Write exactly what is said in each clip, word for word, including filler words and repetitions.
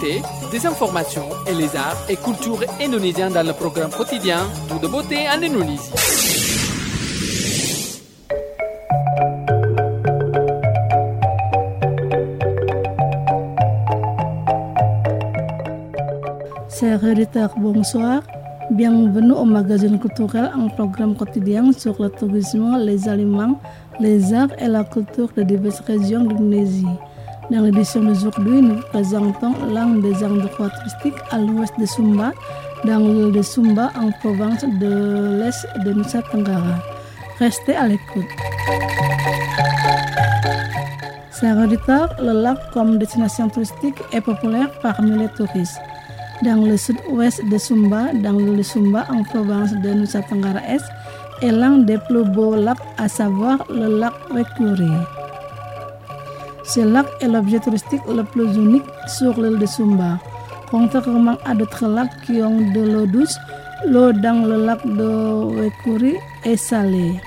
l'actualité, des informations et les arts et cultures indonésiens dans le programme quotidien Tout de beauté en Indonésie. Chers auditeurs, bonsoir. Bienvenue au magazine culturel, un programme quotidien sur le tourisme, les aliments, les arts et la culture de diverses régions d'Indonésie. Dans l'édition d'aujourd'hui, nous vous présentons l'un des endroits touristiques à l'ouest de Sumba, dans l'île de Sumba, en province de l'Est de Nusa Tenggara. Restez à l'écoute. Chers auditeurs, le lac comme destination touristique est populaire parmi les touristes. Dans le sud-ouest de Sumba, dans l'île de Sumba, en province de Nusa Tenggara Est, est l'un des plus beaux lacs, à savoir le lac Wekuri. Ce lac est l'objet touristique le plus unique sur l'île de Sumba. Contrairement à d'autres lacs qui ont de l'eau douce, l'eau dans le lac de Wekuri est salée.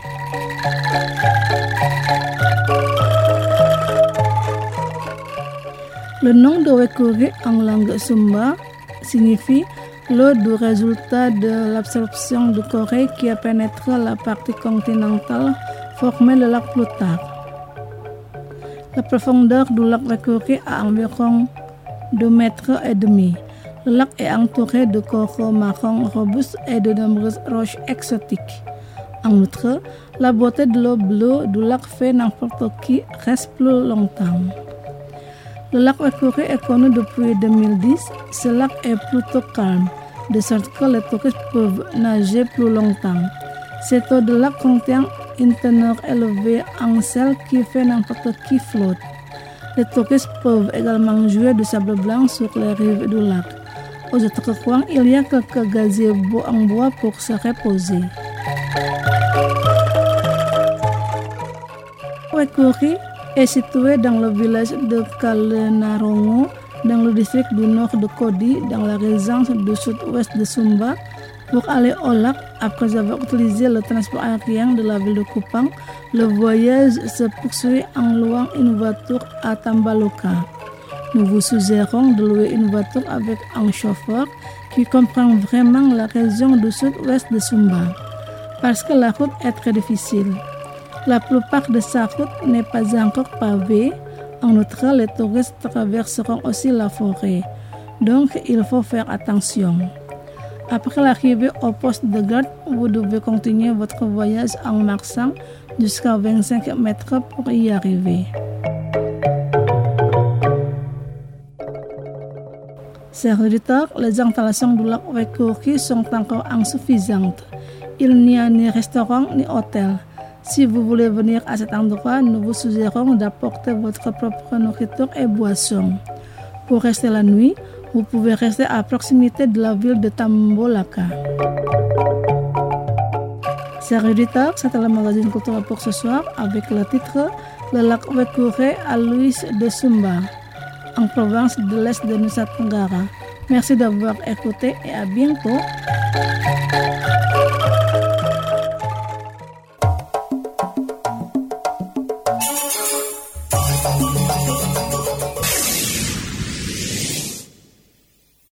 Le nom de Wekuri en langue Sumba signifie l'eau du résultat de l'absorption de Corée qui a pénétré la partie continentale, formé le lac plus tard. La profondeur du lac Wekuri a environ deux mètres et demi. Le lac est entouré de coraux marrons robustes et de nombreuses roches exotiques. En outre, la beauté de l'eau bleue du lac fait n'importe qui reste plus longtemps. Le lac Wekuri est connu depuis deux mille dix. Ce lac est plutôt calme, de sorte que les touristes peuvent nager plus longtemps. Cette eau de lac contient une teneur élevée en sel qui fait n'importe qui flotte. Les touristes peuvent également jouer du sable blanc sur les rives du lac. Aux autres coins, il y a quelques gazebos en bois pour se reposer. Wekuri est situé dans le village de Kalenarongo, dans le district du nord de Kodi, dans la région du sud-ouest de Sumba. Pour aller au lac, après avoir utilisé le transport aérien de la ville de Kupang, le voyage se poursuit en louant une voiture à Tambaloka. Nous vous suggérons de louer une voiture avec un chauffeur qui comprend vraiment la région du sud-ouest de Sumba, parce que la route est très difficile. La plupart de sa route n'est pas encore pavée. En outre, les touristes traverseront aussi la forêt. Donc, il faut faire attention. Après l'arrivée au poste de garde, vous devez continuer votre voyage en marchant jusqu'à vingt-cinq mètres pour y arriver. Chers auditeurs, les installations du lac Wekuri sont encore insuffisantes. Il n'y a ni restaurant ni hôtel. Si vous voulez venir à cet endroit, nous vous suggérons d'apporter votre propre nourriture et boisson. Pour rester la nuit, vous pouvez rester à proximité de la ville de Tambaloka. Chers auditeurs, c'était le magazine culturel pour ce soir avec le titre Le lac Wekuri à l'ouest de Sumba, en province de l'Est de Nusa Tenggara. Merci d'avoir écouté et à bientôt.